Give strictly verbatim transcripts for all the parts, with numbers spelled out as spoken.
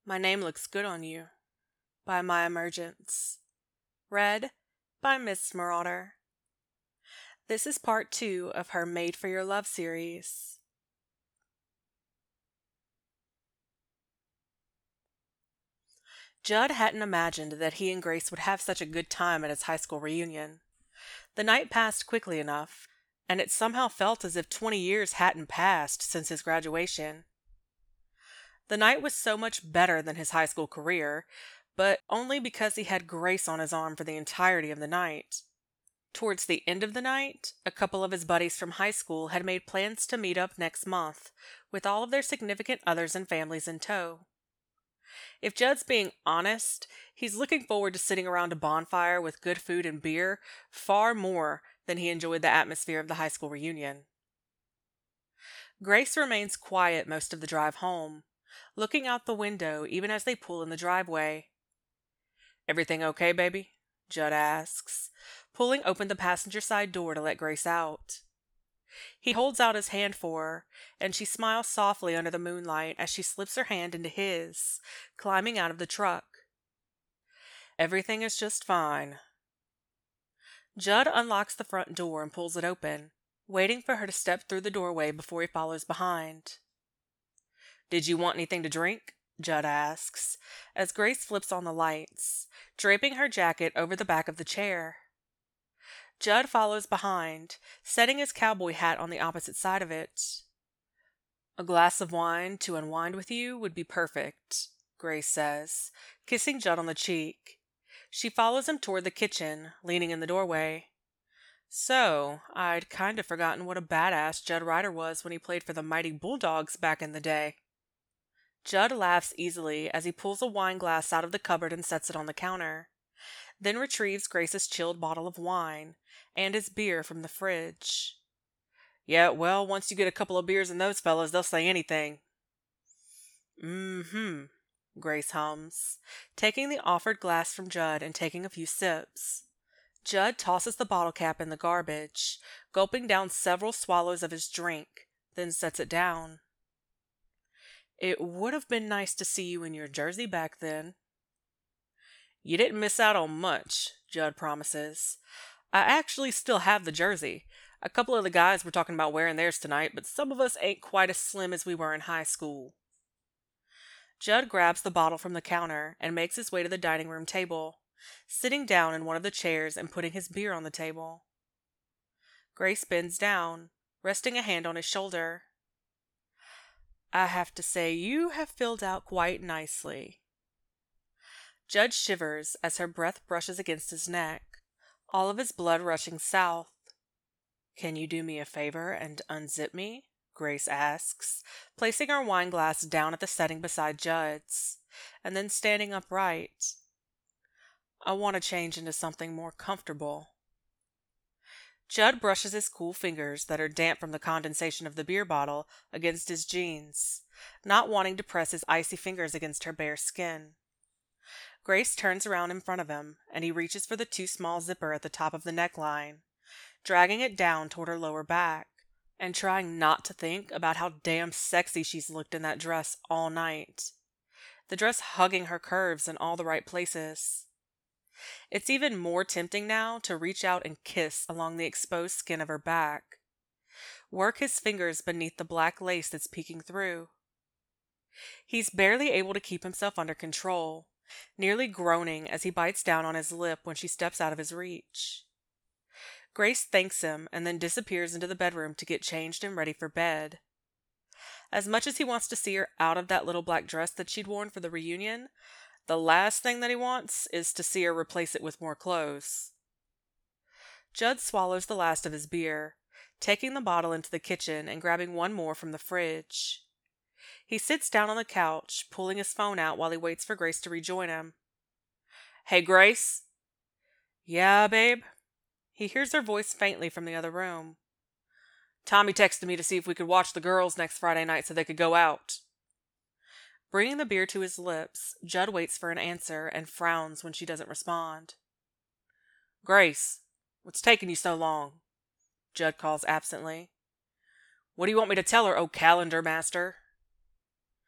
My Name Looks Good on You by My Emergence. Read by Miss Marauder. This is part two of her Made for Your Love series. Judd hadn't imagined that he and Grace would have such a good time at his high school reunion. The night passed quickly enough, and it somehow felt as if twenty years hadn't passed since his graduation. The night was so much better than his high school career, but only because he had Grace on his arm for the entirety of the night. Towards the end of the night, a couple of his buddies from high school had made plans to meet up next month, with all of their significant others and families in tow. If Judd's being honest, he's looking forward to sitting around a bonfire with good food and beer far more than he enjoyed the atmosphere of the high school reunion. Grace remains quiet most of the drive home, looking out the window even as they pull in the driveway. "Everything okay, baby?" Judd asks, pulling open the passenger side door to let Grace out. He holds out his hand for her, and she smiles softly under the moonlight as she slips her hand into his, climbing out of the truck. "Everything is just fine." Judd unlocks the front door and pulls it open, waiting for her to step through the doorway before he follows behind. "Did you want anything to drink?" Judd asks, as Grace flips on the lights, draping her jacket over the back of the chair. Judd follows behind, setting his cowboy hat on the opposite side of it. "A glass of wine to unwind with you would be perfect," Grace says, kissing Judd on the cheek. She follows him toward the kitchen, leaning in the doorway. "So, I'd kind of forgotten what a badass Judd Ryder was when he played for the Mighty Bulldogs back in the day." Judd laughs easily as he pulls a wine glass out of the cupboard and sets it on the counter, then retrieves Grace's chilled bottle of wine and his beer from the fridge. "Yeah, well, once you get a couple of beers in those fellas, they'll say anything." "Mm-hmm," Grace hums, taking the offered glass from Judd and taking a few sips. Judd tosses the bottle cap in the garbage, gulping down several swallows of his drink, then sets it down. "It would have been nice to see you in your jersey back then." "You didn't miss out on much," Judd promises. "I actually still have the jersey. A couple of the guys were talking about wearing theirs tonight, but some of us ain't quite as slim as we were in high school." Judd grabs the bottle from the counter and makes his way to the dining room table, sitting down in one of the chairs and putting his beer on the table. Grace bends down, resting a hand on his shoulder. "I have to say you have filled out quite nicely." Judd shivers as her breath brushes against his neck, all of his blood rushing south. "Can you do me a favor and unzip me?" Grace asks, placing her wine glass down at the setting beside Judd's, and then standing upright. "I want to change into something more comfortable." Judd brushes his cool fingers that are damp from the condensation of the beer bottle against his jeans, not wanting to press his icy fingers against her bare skin. Grace turns around in front of him, and he reaches for the too small zipper at the top of the neckline, dragging it down toward her lower back, and trying not to think about how damn sexy she's looked in that dress all night. The dress hugging her curves in all the right places. It's even more tempting now to reach out and kiss along the exposed skin of her back. Work his fingers beneath the black lace that's peeking through. He's barely able to keep himself under control, nearly groaning as he bites down on his lip when she steps out of his reach. Grace thanks him and then disappears into the bedroom to get changed and ready for bed. As much as he wants to see her out of that little black dress that she'd worn for the reunion, the last thing that he wants is to see her replace it with more clothes. Judd swallows the last of his beer, taking the bottle into the kitchen and grabbing one more from the fridge. He sits down on the couch, pulling his phone out while he waits for Grace to rejoin him. "Hey, Grace?" "Yeah, babe?" He hears her voice faintly from the other room. "Tommy texted me to see if we could watch the girls next Friday night so they could go out." Bringing the beer to his lips, Judd waits for an answer and frowns when she doesn't respond. "Grace, what's taking you so long?" Judd calls absently. "What do you want me to tell her, oh calendar master?"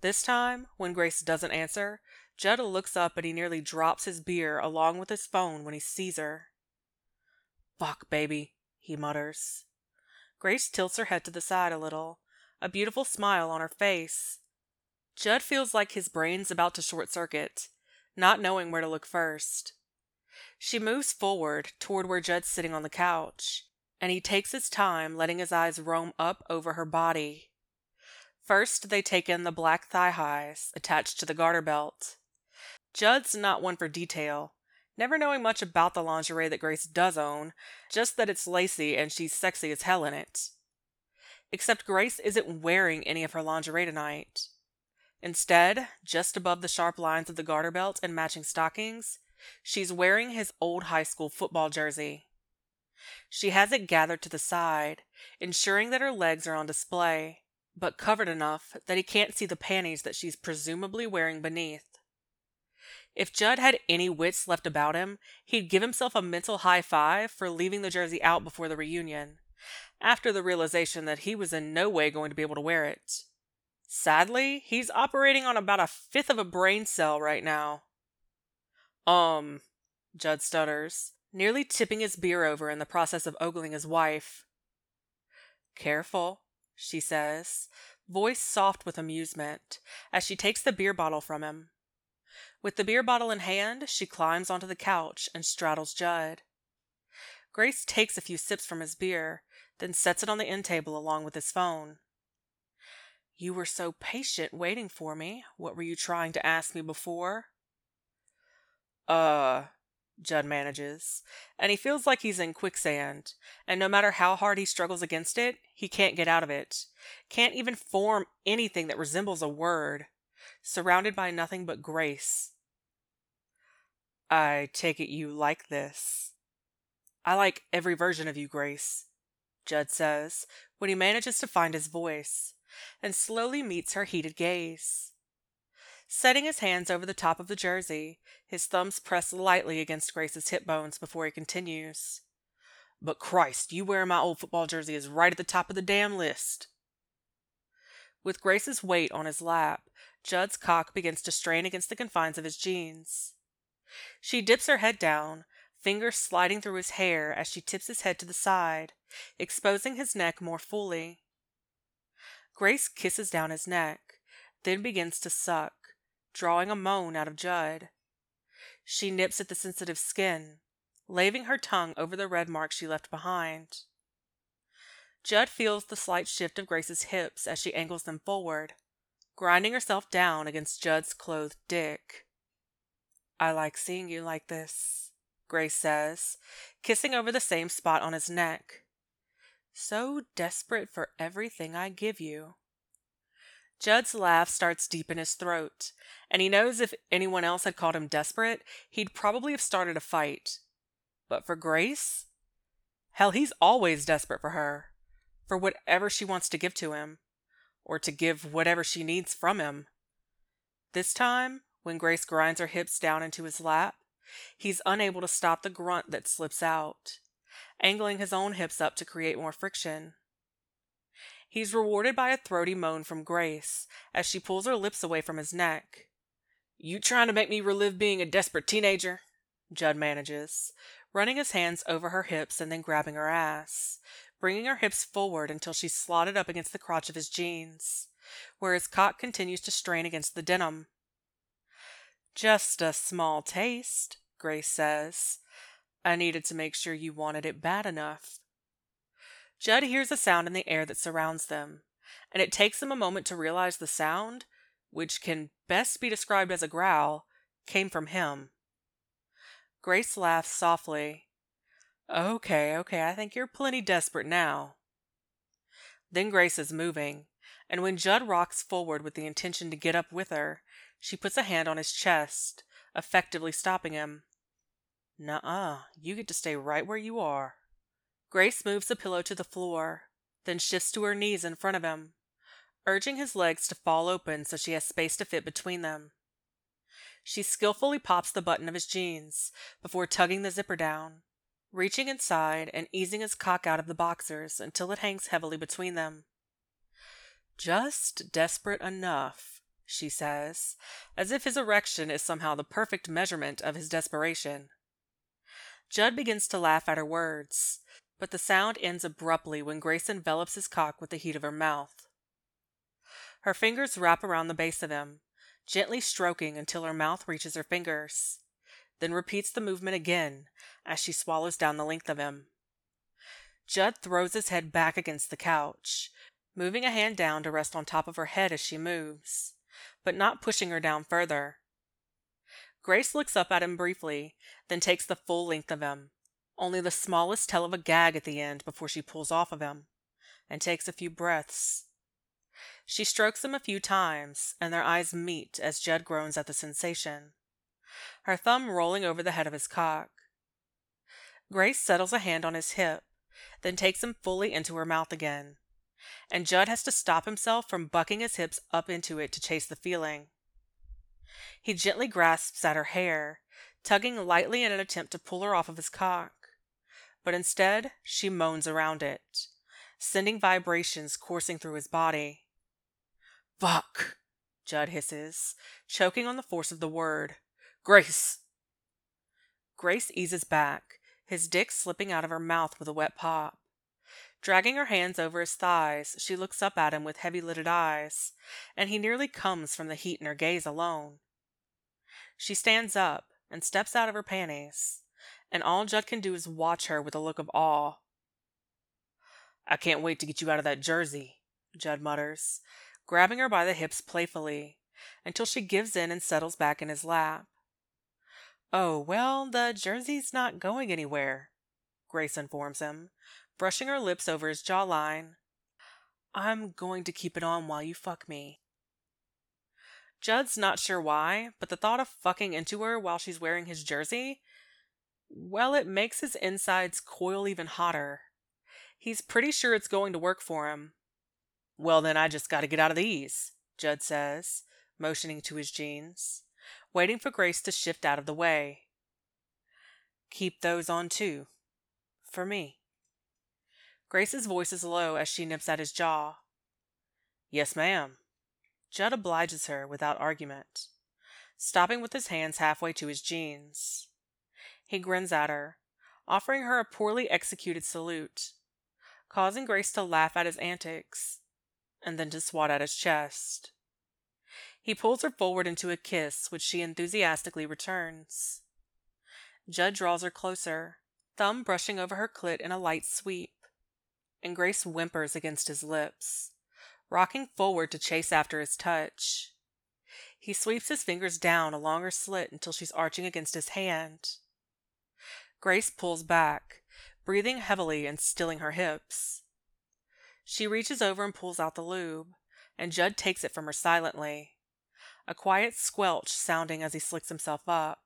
This time, when Grace doesn't answer, Judd looks up and he nearly drops his beer along with his phone when he sees her. "Fuck, baby," he mutters. Grace tilts her head to the side a little, a beautiful smile on her face. Judd feels like his brain's about to short circuit, not knowing where to look first. She moves forward toward where Judd's sitting on the couch, and he takes his time letting his eyes roam up over her body. First, they take in the black thigh highs attached to the garter belt. Judd's not one for detail, never knowing much about the lingerie that Grace does own, just that it's lacy and she's sexy as hell in it. Except Grace isn't wearing any of her lingerie tonight. Instead, just above the sharp lines of the garter belt and matching stockings, she's wearing his old high school football jersey. She has it gathered to the side, ensuring that her legs are on display, but covered enough that he can't see the panties that she's presumably wearing beneath. If Judd had any wits left about him, he'd give himself a mental high five for leaving the jersey out before the reunion, after the realization that he was in no way going to be able to wear it. Sadly, he's operating on about a fifth of a brain cell right now. Um, Judd stutters, nearly tipping his beer over in the process of ogling his wife. "Careful," she says, voice soft with amusement, as she takes the beer bottle from him. With the beer bottle in hand, she climbs onto the couch and straddles Judd. Grace takes a few sips from his beer, then sets it on the end table along with his phone. "You were so patient waiting for me. What were you trying to ask me before?" Uh, Judd manages, and he feels like he's in quicksand, and no matter how hard he struggles against it, he can't get out of it. Can't even form anything that resembles a word, surrounded by nothing but Grace. "I take it you like this." "I like every version of you, Grace," Judd says, when he manages to find his voice, and slowly meets her heated gaze. Setting his hands over the top of the jersey, his thumbs press lightly against Grace's hip bones before he continues. "But Christ, you wearing my old football jersey is right at the top of the damn list." With Grace's weight on his lap, Judd's cock begins to strain against the confines of his jeans. She dips her head down, fingers sliding through his hair as she tips his head to the side, exposing his neck more fully. Grace kisses down his neck, then begins to suck, drawing a moan out of Judd. She nips at the sensitive skin, laving her tongue over the red mark she left behind. Judd feels the slight shift of Grace's hips as she angles them forward, grinding herself down against Judd's clothed dick. "I like seeing you like this," Grace says, kissing over the same spot on his neck. "So desperate for everything I give you." Judd's laugh starts deep in his throat, and he knows if anyone else had called him desperate, he'd probably have started a fight. But for Grace? Hell, he's always desperate for her, for whatever she wants to give to him, or to give whatever she needs from him. This time, when Grace grinds her hips down into his lap, he's unable to stop the grunt that slips out, angling his own hips up to create more friction. He's rewarded by a throaty moan from Grace as she pulls her lips away from his neck. "You trying to make me relive being a desperate teenager?" Judd manages, running his hands over her hips and then grabbing her ass, bringing her hips forward until she's slotted up against the crotch of his jeans, where his cock continues to strain against the denim. "Just a small taste," Grace says. "I needed to make sure you wanted it bad enough." Judd hears a sound in the air that surrounds them, and it takes him a moment to realize the sound, which can best be described as a growl, came from him. Grace laughs softly. "Okay, okay, I think you're plenty desperate now." Then Grace is moving, and when Judd rocks forward with the intention to get up with her, she puts a hand on his chest, effectively stopping him. "Nuh-uh, you get to stay right where you are." Grace moves the pillow to the floor, then shifts to her knees in front of him, urging his legs to fall open so she has space to fit between them. She skillfully pops the button of his jeans before tugging the zipper down, reaching inside and easing his cock out of the boxers until it hangs heavily between them. "Just desperate enough," she says, as if his erection is somehow the perfect measurement of his desperation. Judd begins to laugh at her words, but the sound ends abruptly when Grace envelops his cock with the heat of her mouth. Her fingers wrap around the base of him, gently stroking until her mouth reaches her fingers, then repeats the movement again as she swallows down the length of him. Judd throws his head back against the couch, moving a hand down to rest on top of her head as she moves, but not pushing her down further. Grace looks up at him briefly, then takes the full length of him, only the smallest tell of a gag at the end before she pulls off of him, and takes a few breaths. She strokes him a few times, and their eyes meet as Judd groans at the sensation, her thumb rolling over the head of his cock. Grace settles a hand on his hip, then takes him fully into her mouth again, and Judd has to stop himself from bucking his hips up into it to chase the feeling. He gently grasps at her hair, tugging lightly in an attempt to pull her off of his cock, but instead she moans around it, sending vibrations coursing through his body. "Fuck," Judd hisses, choking on the force of the word. "Grace!" Grace eases back, his dick slipping out of her mouth with a wet pop. Dragging her hands over his thighs, she looks up at him with heavy-lidded eyes, and he nearly comes from the heat in her gaze alone. She stands up and steps out of her panties, and all Judd can do is watch her with a look of awe. "I can't wait to get you out of that jersey," Judd mutters, grabbing her by the hips playfully, until she gives in and settles back in his lap. "Oh, well, the jersey's not going anywhere," Grace informs him, brushing her lips over his jawline. "I'm going to keep it on while you fuck me." Judd's not sure why, but the thought of fucking into her while she's wearing his jersey, well, it makes his insides coil even hotter. He's pretty sure it's going to work for him. "Well, then I just gotta get out of these," Judd says, motioning to his jeans, waiting for Grace to shift out of the way. "Keep those on too. For me." Grace's voice is low as she nips at his jaw. "Yes, ma'am." Judd obliges her without argument, stopping with his hands halfway to his jeans. He grins at her, offering her a poorly executed salute, causing Grace to laugh at his antics, and then to swat at his chest. He pulls her forward into a kiss, which she enthusiastically returns. Judd draws her closer, thumb brushing over her clit in a light sweep, and Grace whimpers against his lips, rocking forward to chase after his touch. He sweeps his fingers down along her slit until she's arching against his hand. Grace pulls back, breathing heavily and stilling her hips. She reaches over and pulls out the lube, and Judd takes it from her silently, a quiet squelch sounding as he slicks himself up.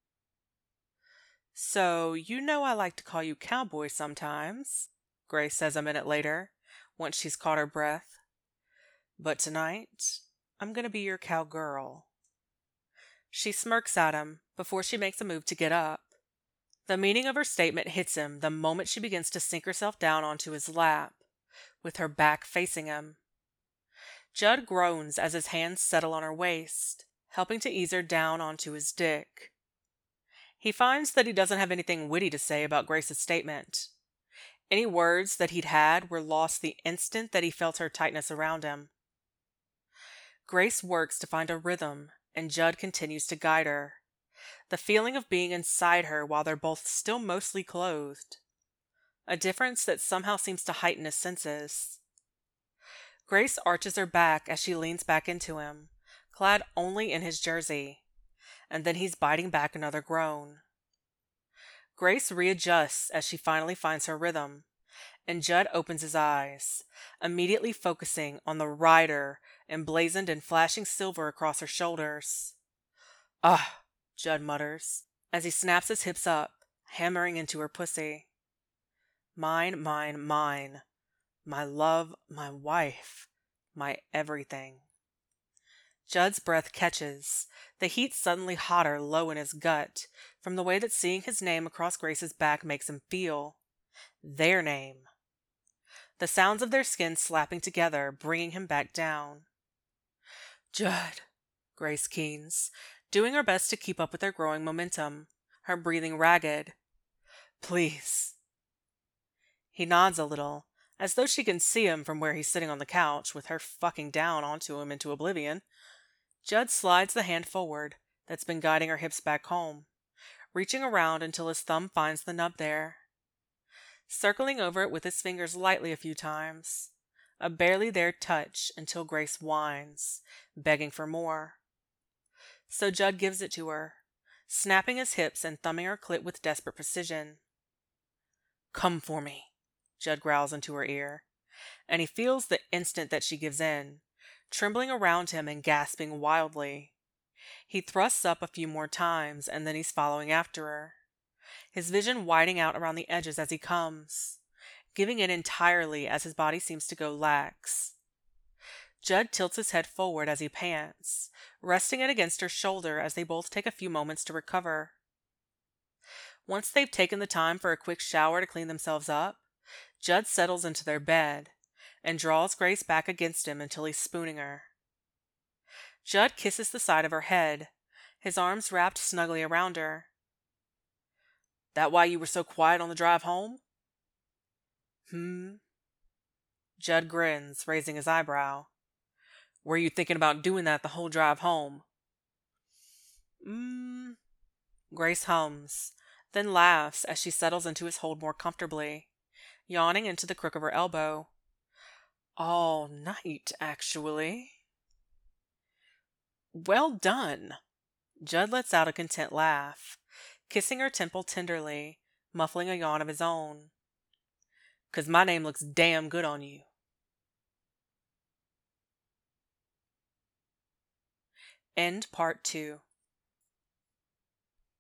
"So, you know I like to call you cowboy sometimes," Grace says a minute later, once she's caught her breath. "But tonight, I'm gonna be your cowgirl." She smirks at him before she makes a move to get up. The meaning of her statement hits him the moment she begins to sink herself down onto his lap, with her back facing him. Judd groans as his hands settle on her waist, helping to ease her down onto his dick. He finds that he doesn't have anything witty to say about Grace's statement. Any words that he'd had were lost the instant that he felt her tightness around him. Grace works to find a rhythm, and Judd continues to guide her, the feeling of being inside her while they're both still mostly clothed, a difference that somehow seems to heighten his senses. Grace arches her back as she leans back into him, clad only in his jersey, and then he's biting back another groan. Grace readjusts as she finally finds her rhythm, and Judd opens his eyes, immediately focusing on the rider emblazoned in flashing silver across her shoulders. "Ah," Judd mutters, as he snaps his hips up, hammering into her pussy. "Mine, mine, mine. My love, my wife, my everything." Judd's breath catches, the heat suddenly hotter low in his gut, from the way that seeing his name across Grace's back makes him feel. Their name. The sounds of their skin slapping together, bringing him back down. "Judd," Grace keens, doing her best to keep up with their growing momentum, her breathing ragged. Please. He nods a little, as though she can see him from where he's sitting on the couch, with her fucking down onto him into oblivion. Judd slides the hand forward that's been guiding her hips back home, reaching around until his thumb finds the nub there. Circling over it with his fingers lightly a few times. A barely there touch until Grace whines, begging for more. So Judd gives it to her, snapping his hips and thumbing her clit with desperate precision. Come for me, Judd growls into her ear, and he feels the instant that she gives in, trembling around him and gasping wildly. He thrusts up a few more times, and then he's following after her, his vision widening out around the edges as he comes, giving in entirely as his body seems to go lax. Judd tilts his head forward as he pants, resting it against her shoulder as they both take a few moments to recover. Once they've taken the time for a quick shower to clean themselves up, Judd settles into their bed and draws Grace back against him until he's spooning her. Judd kisses the side of her head, his arms wrapped snugly around her. That why you were so quiet on the drive home? Hmm? Judd grins, raising his eyebrow. Were you thinking about doing that the whole drive home? Mmm. Grace hums, then laughs as she settles into his hold more comfortably, yawning into the crook of her elbow. All night, actually. Well done. Judd lets out a content laugh, kissing her temple tenderly, muffling a yawn of his own. 'Cause my name looks damn good on you. End part two.